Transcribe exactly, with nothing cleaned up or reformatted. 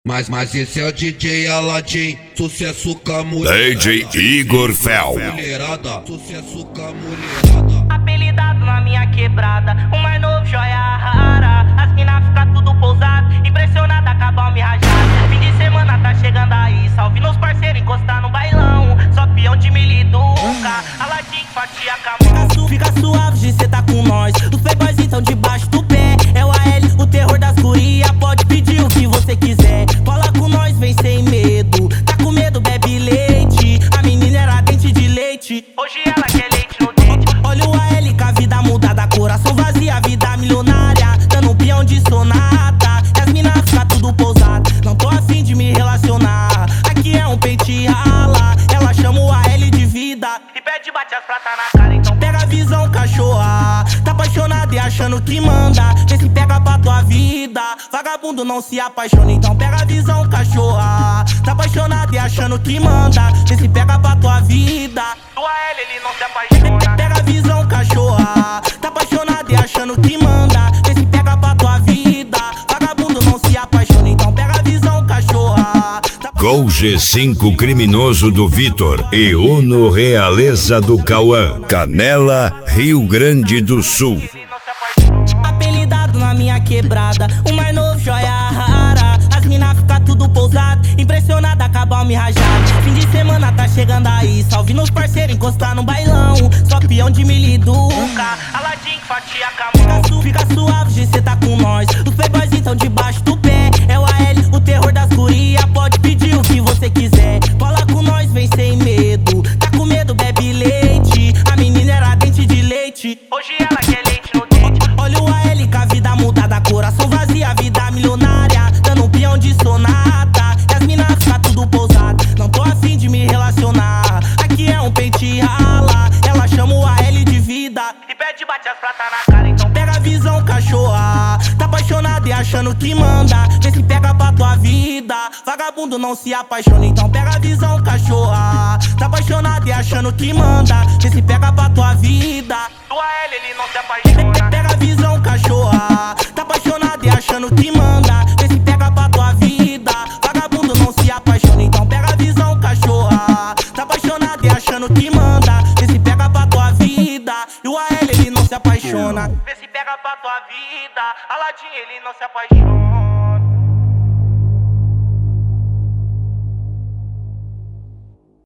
Mas, mas esse é o D J Aladim, sucesso com a mulher. D J Igor Fel. Mulherada, sucesso com a mulherada. Apelidado na minha quebrada, o mais novo joia rara. As mina fica tudo pousado, impressionada, acabam me rajando. Fim de semana tá chegando aí, salve nos parceiros, encostar no bailão. Só peão de miliduca, Aladim fatia com a mão. Fica, su fica suave de cê tá com nós, os playboys então debaixo do pé. É o A L, o terror das guria, pode pedir o que você quiser. Cola com nós, vem sem medo. Tá com medo, bebe leite. A menina era dente de leite, hoje ela quer leite no dente. Olha o A L com a vida mudada, coração vazia, vida milionária. Dando um peão de sonata, e as minas fica tudo pousado. Não tô afim de me relacionar, aqui é um pente rala. Ela chama o A L de vida e pede bate as pratas na cara. Então pega a visão, cachorra. Tá apaixonada e achando que manda, vê se pega pra tua vida. Vagabundo não se apaixona, então pega a visão, cachorra. Tá apaixonada e achando que manda, vê se pega pra tua vida. Do A L ele não se apaixona. Pega a visão, cachorra. Tá apaixonada e achando que manda, vê se pega pra tua vida. Vagabundo não se apaixona, então pega a visão, cachorra. Tá Gol G cinco criminoso do Vitor e Uno Realeza do Cauã. Canela, Rio Grande do Sul. Apelidado na minha quebrada, o mais novo joia rara. As mina fica tudo pousado, impressionada, acabam me rajando. Fim de semana tá chegando aí, salve nos parceiros, encostar no bailão. Só peão de miliduca, Aladim fatia com a mão. Fica, su fica suave de cê tá com nós, os playboys então debaixo do pé. É o A L, o terror das guria, pode pedir o que você quiser. Cola com nós, vem sem medo. Tá com medo, bebe leite. A menina era dente de leite, hoje ela quer leite no dente. Olha o A L com a vida mudada, coração vazia, vida milionária. Dando um peão de sonata, e as minas fica tudo pousado. Não tô afim de me relacionar, aqui é um pente rala. Ela chama o A L de vida e pede bate as pratas na cara. Então pega a visão, cachorra. Tá apaixonada e achando que manda, vê se pega pra tua vida. Vagabundo não se apaixona, então pega a visão, cachorra. Tá apaixonada e achando que manda, vê se pega pra tua vida. Do A L ele não se apaixona. Pega a visão, cachorra. Tá apaixonada e achando que manda, vê se pega pra tua vida. Vagabundo não se apaixona, então pega a visão, cachorra. Tá apaixonada e achando que manda, vê se pega pra tua vida. E o A L ele não se apaixona, vê se pega pra tua vida. Aladim ele não se apaixona.